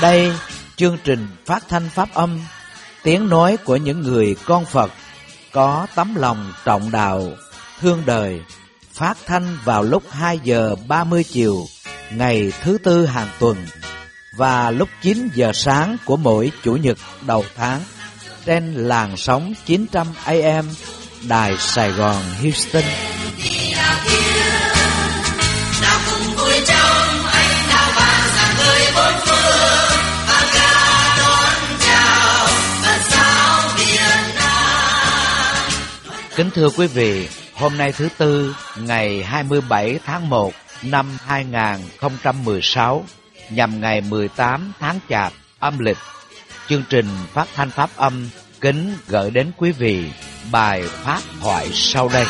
Đây, chương trình phát thanh pháp âm, tiếng nói của những người con Phật có tấm lòng trọng đạo, thương đời, phát thanh vào lúc 2 giờ 30 chiều ngày thứ Tư hàng tuần và lúc 9 giờ sáng của mỗi Chủ nhật đầu tháng trên làn sóng 900 AM Đài Sài Gòn Houston. Kính thưa quý vị, hôm nay thứ Tư, ngày 27 tháng 1 năm 2016, nhằm ngày 18 tháng Chạp âm lịch, chương trình phát thanh pháp âm kính gửi đến quý vị bài pháp thoại sau đây.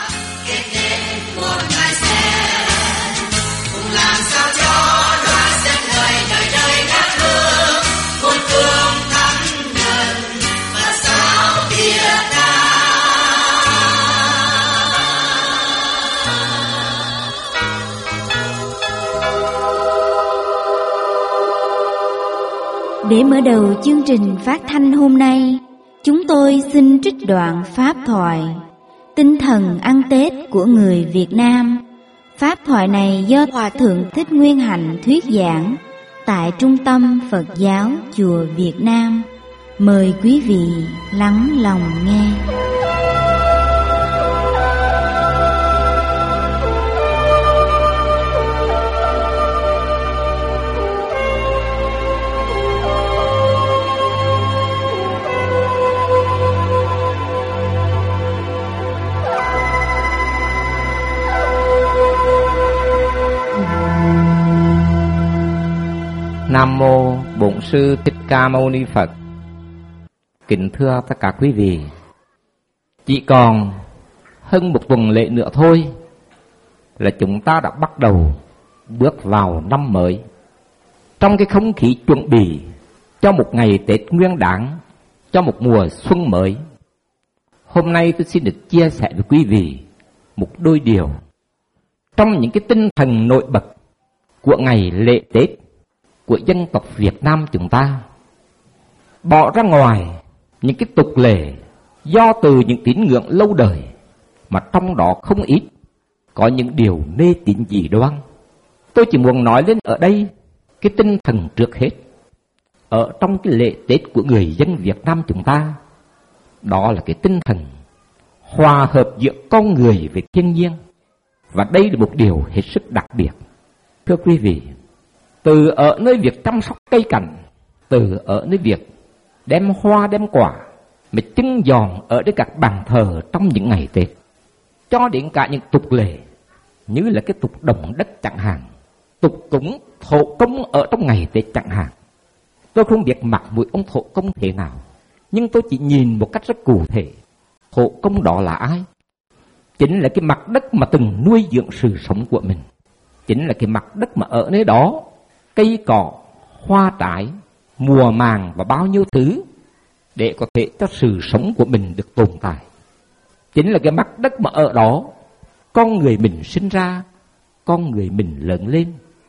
Để mở đầu chương trình phát thanh hôm nay, chúng tôi xin trích đoạn pháp thoại Tinh thần ăn Tết của người Việt Nam. Pháp thoại này do Hòa Thượng Thích Nguyên Hạnh thuyết giảng tại Trung tâm Phật giáo Chùa Việt Nam. Mời quý vị lắng lòng nghe. Nam mô Bổn Sư Thích Ca Mâu Ni Phật. Kính thưa tất cả quý vị, chỉ còn hơn một tuần lễ nữa thôi là chúng ta đã bắt đầu bước vào năm mới. Trong cái không khí chuẩn bị cho một ngày Tết Nguyên Đán, cho một mùa xuân mới, hôm nay tôi xin được chia sẻ với quý vị một đôi điều trong những cái tinh thần nổi bật của ngày lễ Tết của dân tộc Việt Nam chúng ta. Bỏ ra ngoài những cái tục lệ do từ những tín ngưỡng lâu đời, mà trong đó không ít có những điều mê tín dị đoan. Tôi chỉ muốn nói lên ở đây cái tinh thần trước hết ở trong cái lễ Tết của người dân Việt Nam chúng ta, đó là cái tinh thần hòa hợp giữa con người với thiên nhiên. Và đây là một điều hết sức đặc biệt. Thưa quý vị, từ ở nơi việc chăm sóc cây cảnh, từ ở nơi việc đem hoa đem quả mà trưng giòn ở đây các bàn thờ trong những ngày Tết, cho đến cả những tục lệ như là cái tục đồng đất chẳng hạn, tục cúng thổ công ở trong ngày Tết chẳng hạn. Tôi không biết mặt mũi ông thổ công thế nào, nhưng tôi chỉ nhìn một cách rất cụ thể. Thổ công đó là ai? Chính là cái mặt đất mà từng nuôi dưỡng sự sống của mình. Chính là cái mặt đất mà ở nơi đó cây cỏ, hoa trái, mùa màng và bao nhiêu thứ để có thể cho sự sống của mình được tồn tại. Chính là cái mặt đất mà ở đó con người mình sinh ra, con người mình lớn lên.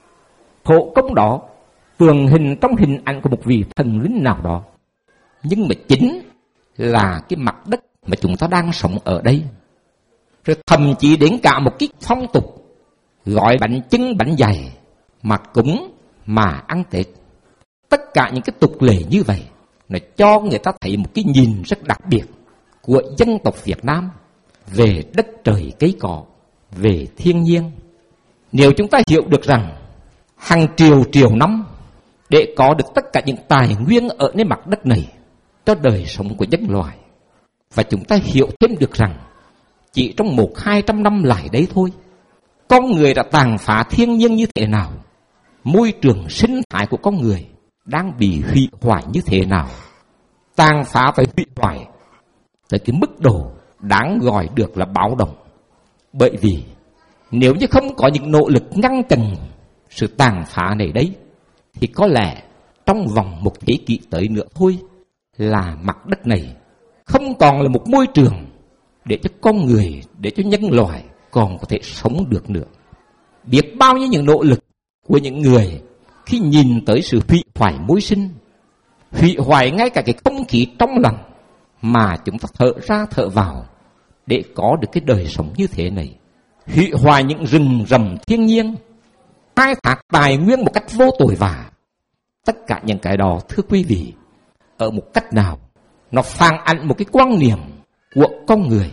Thổ công đó tượng hình trong hình ảnh của một vị thần linh nào đó, nhưng mà chính là cái mặt đất mà chúng ta đang sống ở đây. Rồi thậm chí đến cả một cái phong tục gọi bánh chưng bánh dày mà cúng mà ăn Tết. Tất cả những cái tục lệ như vậy nó cho người ta thấy một cái nhìn rất đặc biệt của dân tộc Việt Nam về đất trời cây cỏ, về thiên nhiên. Nếu chúng ta hiểu được rằng hàng triệu năm để có được tất cả những tài nguyên ở nơi mặt đất này cho đời sống của nhân loại, và chúng ta hiểu thêm được rằng chỉ trong 100-200 năm lại đấy thôi, con người đã tàn phá thiên nhiên như thế nào, môi trường sinh thái của con người đang bị hủy hoại như thế nào, tàn phá và hủy hoại tới cái mức độ đáng gọi được là báo động. Bởi vì nếu như không có những nỗ lực ngăn chặn sự tàn phá này đấy, thì có lẽ trong vòng một thế kỷ tới nữa thôi là mặt đất này không còn là một môi trường để cho con người, để cho nhân loại còn có thể sống được nữa. Biết bao nhiêu những nỗ lực của những người khi nhìn tới sự hủy hoại môi sinh, hủy hoại ngay cả cái không khí trong lành mà chúng ta thở ra thở vào để có được cái đời sống như thế này, hủy hoại những rừng rầm thiên nhiên, khai thác tài nguyên một cách vô tội vạ. Tất cả những cái đó, thưa quý vị, ở một cách nào nó phản ánh một cái quan niệm của con người.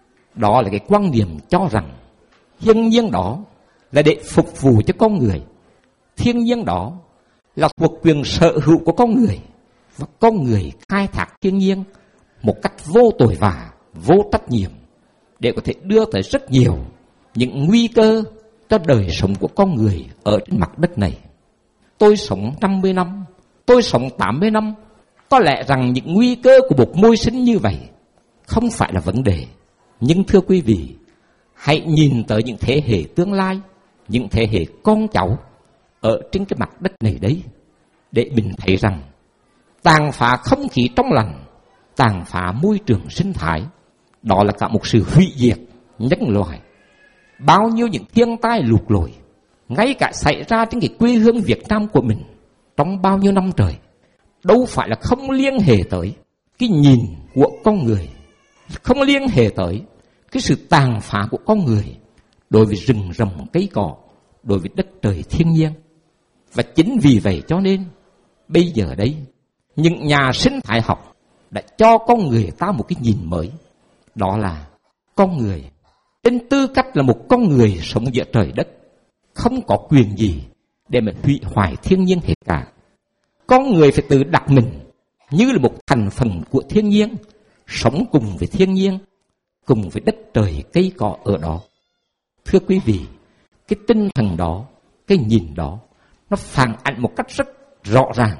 Đó là cái quan niệm cho rằng thiên nhiên đó là để phục vụ cho con người, thiên nhiên đó là thuộc quyền sở hữu của con người, và con người khai thác thiên nhiên một cách vô tội vạ, vô trách nhiệm, để có thể đưa tới rất nhiều những nguy cơ cho đời sống của con người ở trên mặt đất này. Tôi sống 50 năm, tôi sống 80 năm, có lẽ rằng những nguy cơ của một môi sinh như vậy không phải là vấn đề. Nhưng thưa quý vị, hãy nhìn tới những thế hệ tương lai, những thế hệ con cháu ở trên cái mặt đất này đấy, để mình thấy rằng tàn phá không khí trong lành, tàn phá môi trường sinh thái, đó là cả một sự hủy diệt nhân loại. Bao nhiêu những thiên tai lụt lội, ngay cả xảy ra trên cái quê hương Việt Nam của mình trong bao nhiêu năm trời, đâu phải là không liên hệ tới cái nhìn của con người, không liên hệ tới cái sự tàn phá của con người đối với rừng rầm cây cỏ, đối với đất trời thiên nhiên. Và chính vì vậy cho nên bây giờ đây, những nhà sinh thái học đã cho con người ta một cái nhìn mới. Đó là con người trên tư cách là một con người sống giữa trời đất, không có quyền gì để mà hủy hoại thiên nhiên hết cả. Con người phải tự đặt mình như là một thành phần của thiên nhiên, sống cùng với thiên nhiên, cùng với đất trời cây cỏ ở đó. Thưa quý vị, cái tinh thần đó, cái nhìn đó, nó phản ánh một cách rất rõ ràng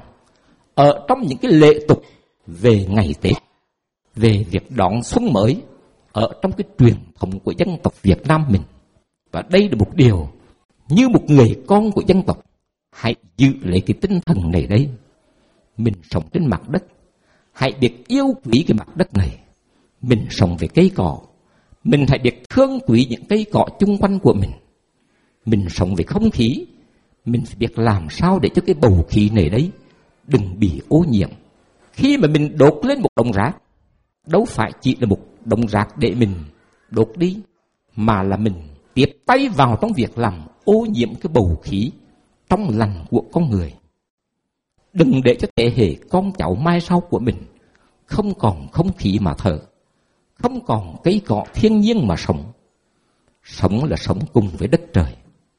ở trong những cái lệ tục về ngày Tết, về việc đón xuân mới ở trong cái truyền thống của dân tộc Việt Nam mình. Và đây là một điều như một người con của dân tộc, hãy giữ lấy cái tinh thần này đây. Mình sống trên mặt đất, hãy biết yêu quý cái mặt đất này. Mình sống về cây cỏ, mình hãy biết thương quý những cây cỏ chung quanh của mình. Mình sống về không khí, mình phải biết làm sao để cho cái bầu khí này đấy đừng bị ô nhiễm. Khi mà mình đốt lên một đống rác, đâu phải chỉ là một đống rác để mình đốt đi, mà là mình tiếp tay vào trong việc làm ô nhiễm cái bầu khí trong lành của con người. Đừng để cho thế hệ con cháu mai sau của mình không còn không khí mà thở, không còn cây cỏ thiên nhiên mà sống. Sống là sống cùng với đất trời.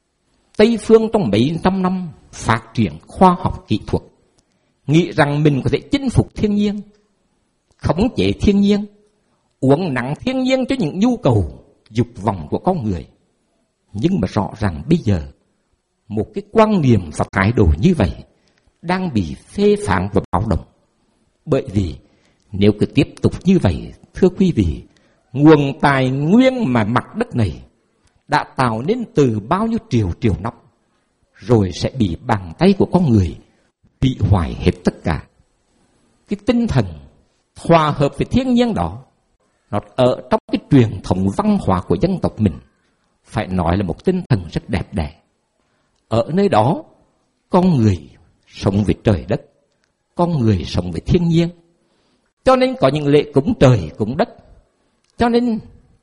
Tây phương trong mấy trăm năm phát triển khoa học kỹ thuật, nghĩ rằng mình có thể chinh phục thiên nhiên, khống chế thiên nhiên, uống nặng thiên nhiên cho những nhu cầu, dục vọng của con người. Nhưng mà rõ ràng bây giờ, một cái quan niệm và thái độ như vậy đang bị phê phán và báo động. Bởi vì nếu cứ tiếp tục như vậy, thưa quý vị, nguồn tài nguyên mà mặt đất này đã tạo nên từ bao nhiêu triệu năm, rồi sẽ bị bàn tay của con người bị hoại hết tất cả. Cái tinh thần hòa hợp với thiên nhiên đó, nó ở trong cái truyền thống văn hóa của dân tộc mình, phải nói là một tinh thần rất đẹp đẽ. Ở nơi đó, con người sống với trời đất, con người sống với thiên nhiên. Cho nên có những lễ cúng trời, cúng đất. Cho nên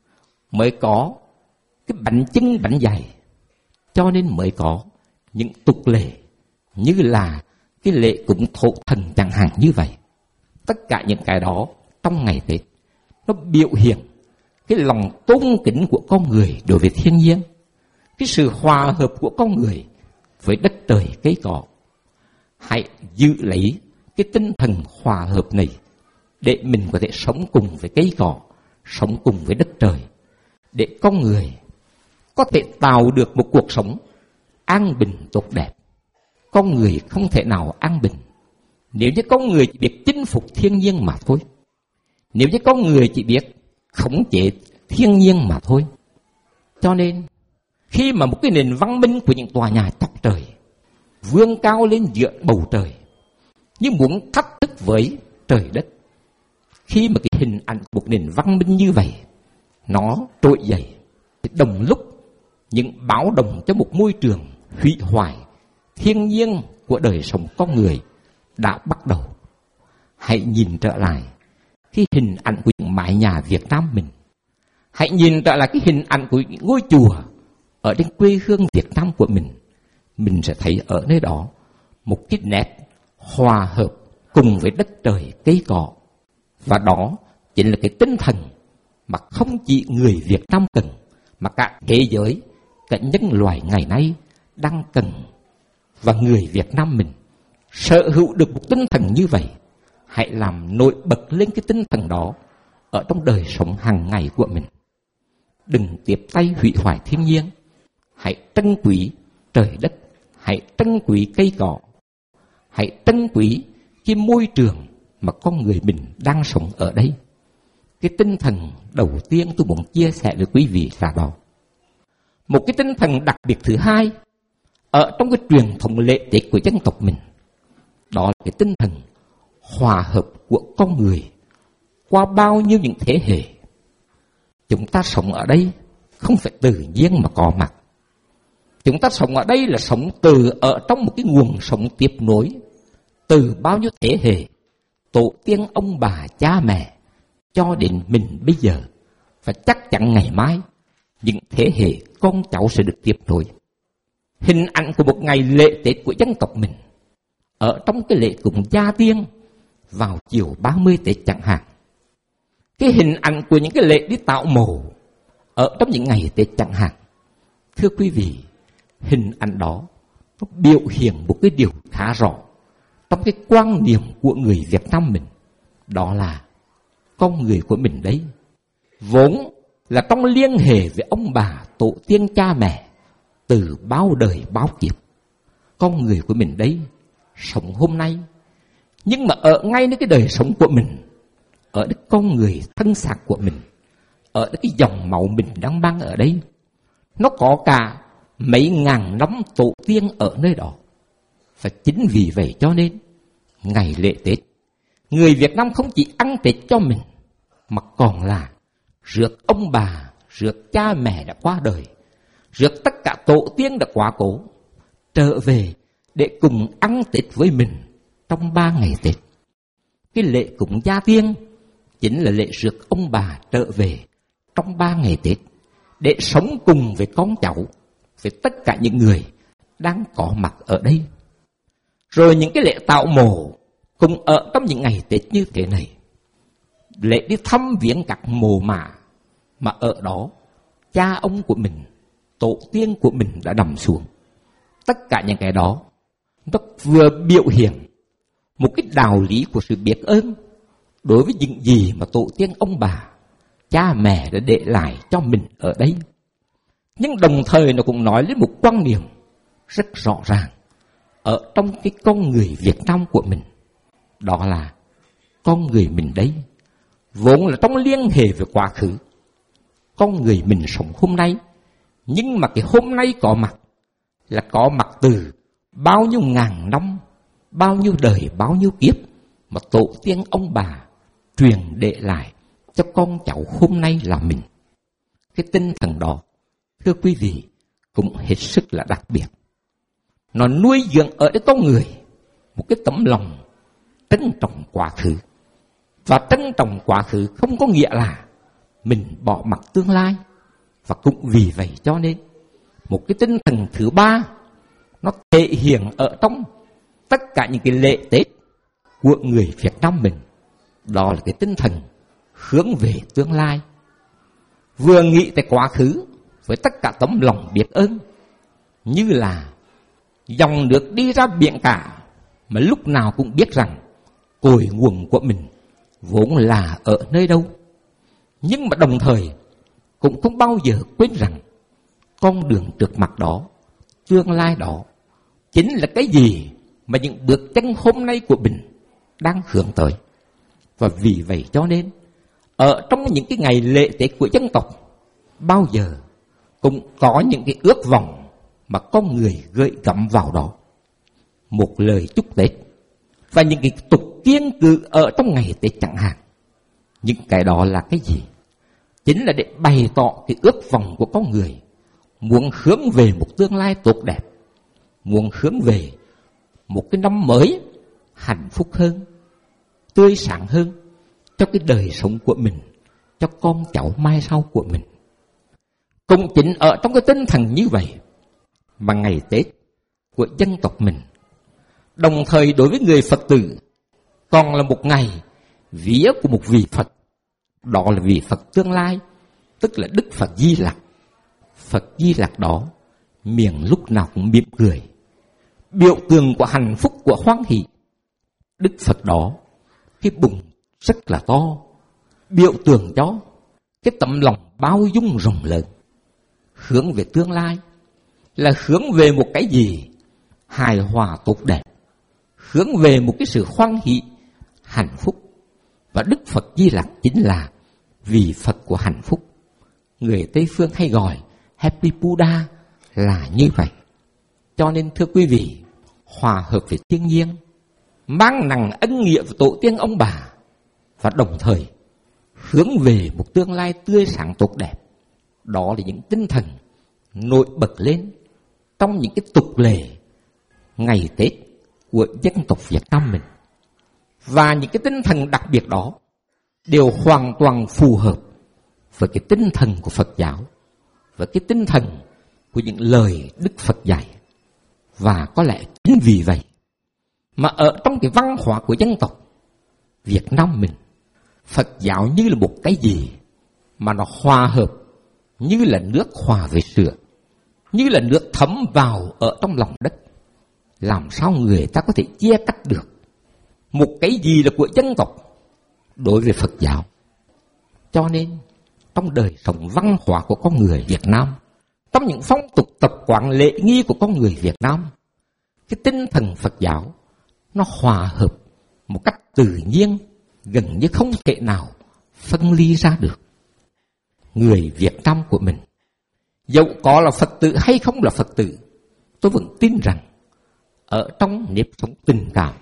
mới có cái bánh chưng bánh dày. Cho nên mới có những tục lệ như là cái lễ cúng thổ thần chẳng hạn như vậy. Tất cả những cái đó trong ngày Tết, nó biểu hiện cái lòng tôn kính của con người đối với thiên nhiên, cái sự hòa hợp của con người với đất trời cây cỏ. Hãy giữ lấy cái tinh thần hòa hợp này để mình có thể sống cùng với cây cỏ, sống cùng với đất trời, để con người có thể tạo được một cuộc sống an bình tốt đẹp. Con người không thể nào an bình nếu như con người chỉ biết chinh phục thiên nhiên mà thôi, nếu như con người chỉ biết khống chế thiên nhiên mà thôi. Cho nên khi mà một cái nền văn minh của những tòa nhà chọc trời vươn cao lên giữa bầu trời, như muốn thách thức với trời đất, khi mà cái hình ảnh của một nền văn minh như vậy nó trỗi dậy, thì đồng lúc những báo động cho một môi trường hủy hoại thiên nhiên của của đời sống con người đã bắt đầu. Hãy nhìn trở lại cái hình ảnh của những mái nhà Việt Nam mình. Hãy nhìn trở lại cái hình ảnh của những ngôi chùa ở trên quê hương Việt Nam của mình. Mình sẽ thấy ở nơi đó một cái nét hòa hợp cùng với đất trời cây cỏ. Và đó chính là cái tinh thần mà không chỉ người Việt Nam cần, mà cả thế giới, cả nhân loại ngày nay đang cần. Và người Việt Nam mình sở hữu được một tinh thần như vậy. Hãy làm nổi bật lên cái tinh thần đó ở trong đời sống hàng ngày của mình. Đừng tiếp tay hủy hoại thiên nhiên. Hãy trân quý trời đất, hãy trân quý cây cỏ, hãy trân quý cái môi trường mà con người mình đang sống ở đây. Cái tinh thần đầu tiên tôi muốn chia sẻ với quý vị là đó. Một cái tinh thần đặc biệt thứ hai ở trong cái truyền thống lễ Tết của dân tộc mình, đó là cái tinh thần hòa hợp của con người qua bao nhiêu những thế hệ. Chúng ta sống ở đây không phải tự nhiên mà có mặt. Chúng ta sống ở đây là sống từ ở trong một cái nguồn sống tiếp nối từ bao nhiêu thế hệ, tổ tiên ông bà cha mẹ cho đến mình bây giờ. Và chắc chắn ngày mai những thế hệ con cháu sẽ được tiếp nối. Hình ảnh của một ngày lễ Tết của dân tộc mình ở trong cái lễ cúng gia tiên vào chiều 30 Tết chẳng hạn. Cái hình ảnh của những cái lễ đi tạo mồ ở trong những ngày Tết chẳng hạn. Thưa quý vị, hình ảnh đó nó biểu hiện một cái điều khá rõ trong cái quan niệm của người Việt Nam mình. Đó là con người của mình đấy vốn là trong liên hệ với ông bà, tổ tiên cha mẹ từ bao đời bao kiếp. Con người của mình đấy sống hôm nay, nhưng mà ở ngay nơi cái đời sống của mình, ở cái con người thân xác của mình, ở cái dòng máu mình đang mang ở đây, nó có cả mấy ngàn năm tổ tiên ở nơi đó. Và chính vì vậy cho nên ngày lễ Tết, người Việt Nam không chỉ ăn Tết cho mình, mà còn là rước ông bà, rước cha mẹ đã qua đời, rước tất cả tổ tiên đã quá cố trở về để cùng ăn Tết với mình trong 3 ngày Tết. Cái lễ cúng gia tiên chính là lễ rước ông bà trở về trong 3 ngày Tết để sống cùng với con cháu, với tất cả những người đang có mặt ở đây. Rồi những cái lễ tạo mồ cũng ở trong những ngày Tết như thế này. Lễ đi thăm viếng các mồ mả mà ở đó cha ông của mình, tổ tiên của mình đã nằm xuống. Tất cả những cái đó nó vừa biểu hiện một cái đạo lý của sự biết ơn đối với những gì mà tổ tiên ông bà, cha mẹ đã để lại cho mình ở đây. Nhưng đồng thời nó cũng nói lên một quan niệm rất rõ ràng ở trong cái con người Việt Nam của mình. Đó là con người mình đấy vốn là trong liên hệ với quá khứ. Con người mình sống hôm nay, nhưng mà cái hôm nay có mặt là có mặt từ bao nhiêu ngàn năm, bao nhiêu đời, bao nhiêu kiếp mà tổ tiên ông bà truyền để lại cho con cháu hôm nay là mình. Cái tinh thần đó, thưa quý vị, cũng hết sức là đặc biệt. Nó nuôi dưỡng ở cái con người một cái tấm lòng trân trọng quá khứ. Và trân trọng quá khứ không có nghĩa là mình bỏ mặc tương lai. Và cũng vì vậy cho nên một cái tinh thần thứ ba nó thể hiện ở trong tất cả những cái lễ Tết của người Việt Nam mình. Đó là cái tinh thần hướng về tương lai. Vừa nghĩ tới quá khứ với tất cả tấm lòng biết ơn, như là dòng nước đi ra biển cả mà lúc nào cũng biết rằng cội nguồn của mình vốn là ở nơi đâu. Nhưng mà đồng thời cũng không bao giờ quên rằng con đường trước mặt đó, tương lai đó chính là cái gì mà những bước chân hôm nay của mình đang hướng tới. Và vì vậy cho nên ở trong những cái ngày lễ Tết của dân tộc, bao giờ cũng có những cái ước vọng mà con người gợi gắm vào đó. Một lời chúc Tết và những cái tục kiêng cự ở trong ngày Tết chẳng hạn. Những cái đó là cái gì? Chính là để bày tỏ cái ước vọng của con người muốn hướng về một tương lai tốt đẹp, muốn hướng về một cái năm mới hạnh phúc hơn, tươi sáng hơn cho cái đời sống của mình, cho con cháu mai sau của mình. Cũng chính ở trong cái tinh thần như vậy mà ngày Tết của dân tộc mình, đồng thời đối với người Phật tử, còn là một ngày vía của một vị Phật. Đó là vị Phật tương lai, tức là Đức Phật Di Lặc. Phật Di Lặc đó miệng lúc nào cũng mỉm cười, biểu tượng của hạnh phúc, của hoan hỷ. Đức Phật đó cái bụng rất là to, biểu tượng cho cái tấm lòng bao dung rộng lớn, hướng về tương lai, là hướng về một cái gì hài hòa tốt đẹp, hướng về một cái sự hoan hỷ, hạnh phúc. Và Đức Phật Di Lặc chính là vị Phật của hạnh phúc. Người Tây Phương hay gọi Happy Buddha là như vậy. Cho nên thưa quý vị, hòa hợp với thiên nhiên, mang nặng ân nghĩa của tổ tiên ông bà, và đồng thời hướng về một tương lai tươi sáng tốt đẹp. Đó là những tinh thần nổi bật lên trong những cái tục lệ ngày Tết của dân tộc Việt Nam mình. Và những cái tinh thần đặc biệt đó đều hoàn toàn phù hợp với cái tinh thần của Phật giáo, với cái tinh thần của những lời Đức Phật dạy. Và có lẽ chính vì vậy mà ở trong cái văn hóa của dân tộc Việt Nam mình, Phật giáo như là một cái gì mà nó hòa hợp, như là nước hòa với sữa, như là nước thấm vào ở trong lòng đất. Làm sao người ta có thể chia cắt được một cái gì là của dân tộc đối với Phật giáo? Cho nên trong đời sống văn hóa của con người Việt Nam, trong những phong tục tập quán lễ nghi của con người Việt Nam, cái tinh thần Phật giáo nó hòa hợp một cách tự nhiên, gần như không thể nào phân ly ra được. Người Việt Nam của mình, dẫu có là Phật tử hay không là Phật tử, tôi vẫn tin rằng ở trong nếp sống tình cảm,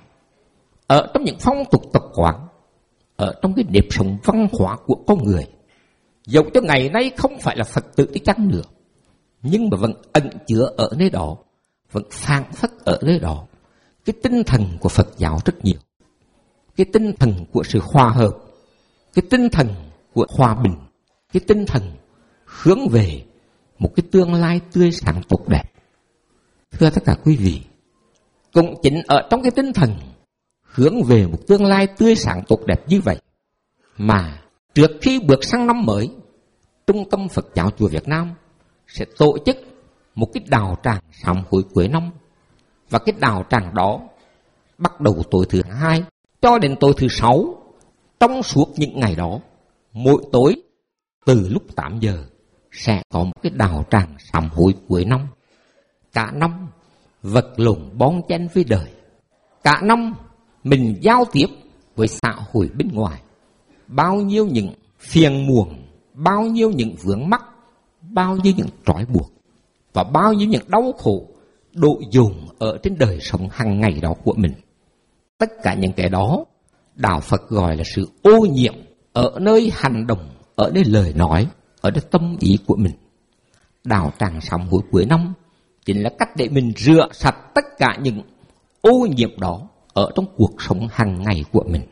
ở trong những phong tục tập quán, ở trong cái nếp sống văn hóa của con người, dẫu cho ngày nay không phải là Phật tử đi chăng nữa, nhưng mà vẫn ẩn chứa ở nơi đó, vẫn phảng phất ở nơi đó cái tinh thần của Phật giáo rất nhiều. Cái tinh thần của sự hòa hợp, cái tinh thần của hòa bình, cái tinh thần hướng về một cái tương lai tươi sáng tốt đẹp. Thưa tất cả quý vị, cũng chính ở trong cái tinh thần hướng về một tương lai tươi sáng tốt đẹp như vậy mà trước khi bước sang năm mới, Trung tâm Phật giáo Chùa Việt Nam sẽ tổ chức một cái đào tràng sám hối cuối năm. Và cái đào tràng đó bắt đầu tối thứ 2 cho đến tối thứ 6. Trong suốt những ngày đó, mỗi tối từ lúc 8 giờ sẽ có một cái đào tràng sám hối cuối năm. Cả năm vật lộn bon chen với đời, cả năm mình giao tiếp với xã hội bên ngoài, bao nhiêu những phiền muộn, bao nhiêu những vướng mắc, bao nhiêu những trói buộc và bao nhiêu những đau khổ độ dồn ở trên đời sống hàng ngày đó của mình. Tất cả những cái đó đạo Phật gọi là sự ô nhiễm ở nơi hành động, ở nơi lời nói, ở nơi tâm ý của mình. Đào tràng sám hối cuối năm chính là cách để mình rửa sạch tất cả những ô nhiễm đó ở trong cuộc sống hàng ngày của mình.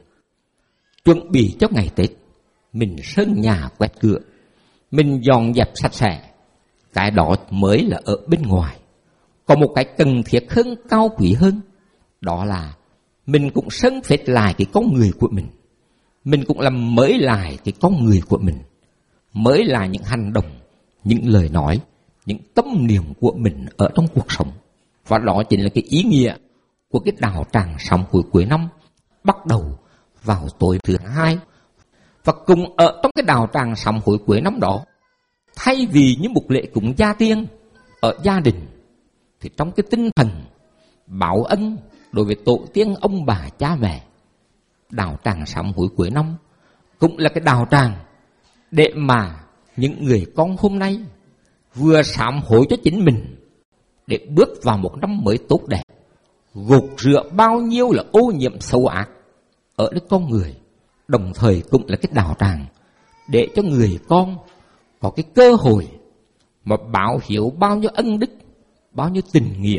Chuẩn bị cho ngày Tết, mình sơn nhà quét cửa, mình dọn dẹp sạch sẽ. Cái đó mới là ở bên ngoài. Còn một cái cần thiết hơn, cao quý hơn, đó là mình cũng sơn phết lại cái con người của mình. Mình cũng làm mới lại cái con người của mình, mới là những hành động, những lời nói, những tâm niệm của mình ở trong cuộc sống. Và đó chính là cái ý nghĩa của cái đào tràng sám hối cuối năm, bắt đầu vào tối thứ 2. Và cùng ở trong cái đào tràng sám hối cuối năm đó, thay vì những một lễ cúng gia tiên ở gia đình, thì trong cái tinh thần báo ân đối với tổ tiên ông bà cha mẹ, đào tràng sám hối cuối năm cũng là cái đào tràng để mà những người con hôm nay vừa sám hối cho chính mình để bước vào một năm mới tốt đẹp, gột rửa bao nhiêu là ô nhiễm xấu ác ở nơi con người, đồng thời cũng là cái đào tràng để cho người con có cái cơ hội mà báo hiếu bao nhiêu ân đức, bao nhiêu tình nghĩa,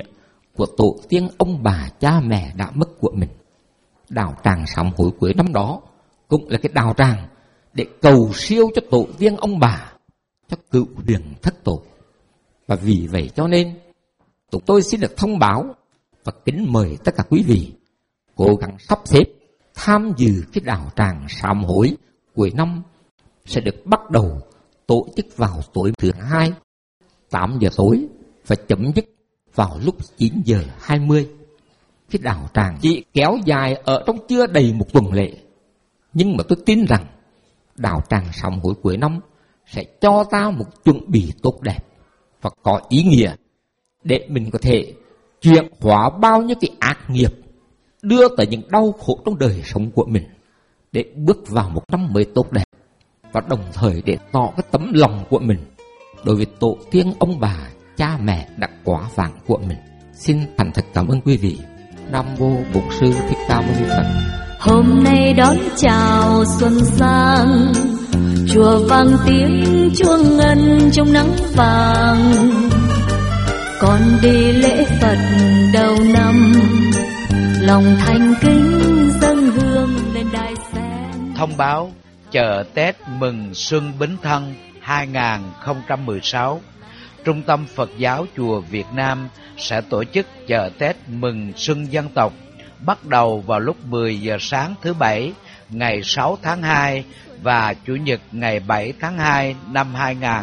của tổ tiên ông bà cha mẹ đã mất của mình. Đạo tràng sám hối cuối năm đó cũng là cái đạo tràng để cầu siêu cho tổ tiên ông bà, cho cựu huyền thất tổ. Và vì vậy cho nên tụi tôi xin được thông báo và kính mời tất cả quý vị cố gắng sắp xếp tham dự cái đạo tràng sám hối cuối năm sẽ được bắt đầu tổ chức vào tối thứ Hai 8 giờ tối và chấm dứt vào lúc 9 giờ 20. Cái đạo tràng chỉ kéo dài ở trong chưa đầy một tuần lễ, nhưng mà tôi tin rằng đạo tràng sám hối cuối năm sẽ cho ta một chuẩn bị tốt đẹp và có ý nghĩa để mình có thể chuyển hóa bao nhiêu cái ác nghiệp, đưa tới những đau khổ trong đời sống của mình để bước vào một năm mới tốt đẹp, và đồng thời để tỏ cái tấm lòng của mình đối với tổ tiên ông bà cha mẹ đã quá vãng của mình. Xin thành thật cảm ơn quý vị. Nam mô Bổn Sư Thích Ca Mâu Ni Phật. Hôm nay đón chào xuân sang, chùa vang tiếng chuông ngân trong nắng vàng. Con đi lễ Phật đầu năm, lòng thành kính dâng hương lên đài sen. Thông báo chợ Tết mừng Xuân Bính Thân 2016, Trung tâm Phật giáo Chùa Việt Nam sẽ tổ chức chợ Tết mừng Xuân dân tộc bắt đầu vào lúc 10 giờ sáng thứ Bảy ngày 6 tháng 2 và Chủ nhật ngày 7 tháng 2 năm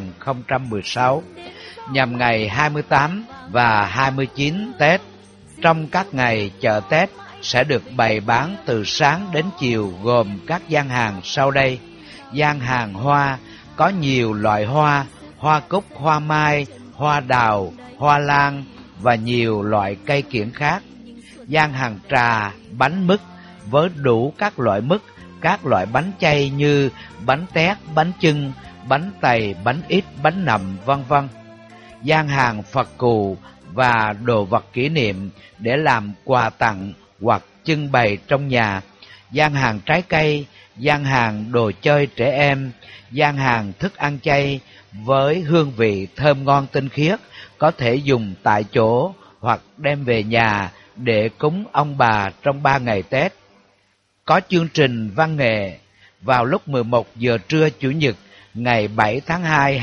2016 nhằm ngày 28 và 29 Tết. Trong các ngày chợ Tết sẽ được bày bán từ sáng đến chiều gồm các gian hàng sau đây. Gian hàng hoa có nhiều loại hoa, hoa cúc, hoa mai, hoa đào, hoa lan và nhiều loại cây kiểng khác. Gian hàng trà, bánh mứt với đủ các loại mứt, các loại bánh chay như bánh tét, bánh chưng, bánh tày, bánh ít, bánh nậm, vân vân. Gian hàng Phật cù và đồ vật kỷ niệm để làm quà tặng hoặc trưng bày trong nhà. Gian hàng trái cây, gian hàng đồ chơi trẻ em, gian hàng thức ăn chay với hương vị thơm ngon tinh khiết, có thể dùng tại chỗ hoặc đem về nhà để cúng ông bà trong 3 ngày Tết. Có chương trình văn nghệ vào lúc 11 giờ trưa Chủ nhật ngày 7 tháng 2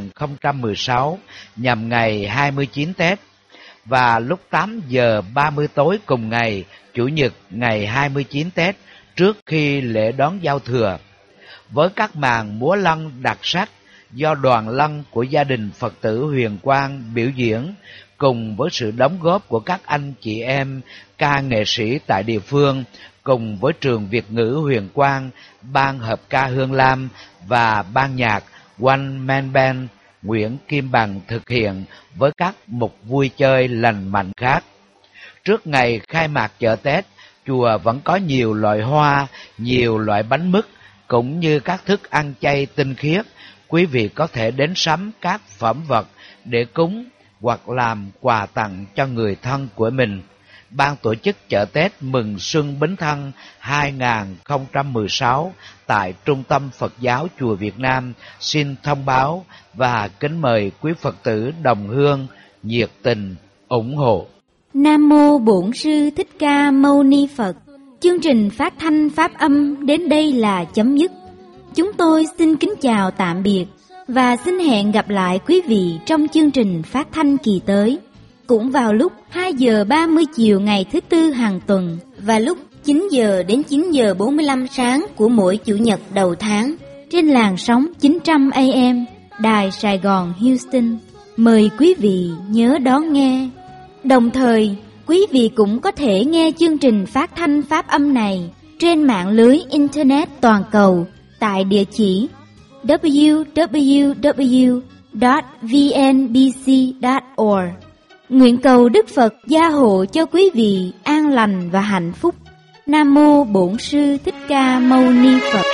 2016 nhằm ngày 29 Tết và lúc 8 giờ 30 tối cùng ngày Chủ nhật ngày 29 Tết trước khi lễ đón giao thừa. Với các màn múa lân đặc sắc do đoàn lân của gia đình Phật tử Huyền Quang biểu diễn cùng với sự đóng góp của các anh chị em ca nghệ sĩ tại địa phương, cùng với trường Việt ngữ Huyền Quang, ban hợp ca Hương Lam và ban nhạc One Man Band Nguyễn Kim Bằng thực hiện với các mục vui chơi lành mạnh khác. Trước ngày khai mạc chợ Tết, chùa vẫn có nhiều loại hoa, nhiều loại bánh mứt cũng như các thức ăn chay tinh khiết. Quý vị có thể đến sắm các phẩm vật để cúng hoặc làm quà tặng cho người thân của mình. Ban tổ chức chợ Tết mừng Xuân Bính Thân 2016 tại Trung tâm Phật giáo Chùa Việt Nam xin thông báo và kính mời quý Phật tử đồng hương nhiệt tình ủng hộ. Nam mô Bổn Sư Thích Ca Mâu Ni Phật. Chương trình phát thanh pháp âm đến đây là chấm dứt. Chúng tôi xin kính chào tạm biệt và xin hẹn gặp lại quý vị trong chương trình phát thanh kỳ tới, cũng vào lúc 2 giờ 30 chiều ngày thứ Tư hàng tuần và lúc 9 giờ đến 9 giờ 45 sáng của mỗi Chủ nhật đầu tháng trên làn sóng 900 AM Đài Sài Gòn Houston. Mời quý vị nhớ đón nghe. Đồng thời, quý vị cũng có thể nghe chương trình phát thanh pháp âm này trên mạng lưới Internet toàn cầu tại địa chỉ www.vnbc.org. Nguyện cầu Đức Phật gia hộ cho quý vị an lành và hạnh phúc. Nam mô Bổn Sư Thích Ca Mâu Ni Phật.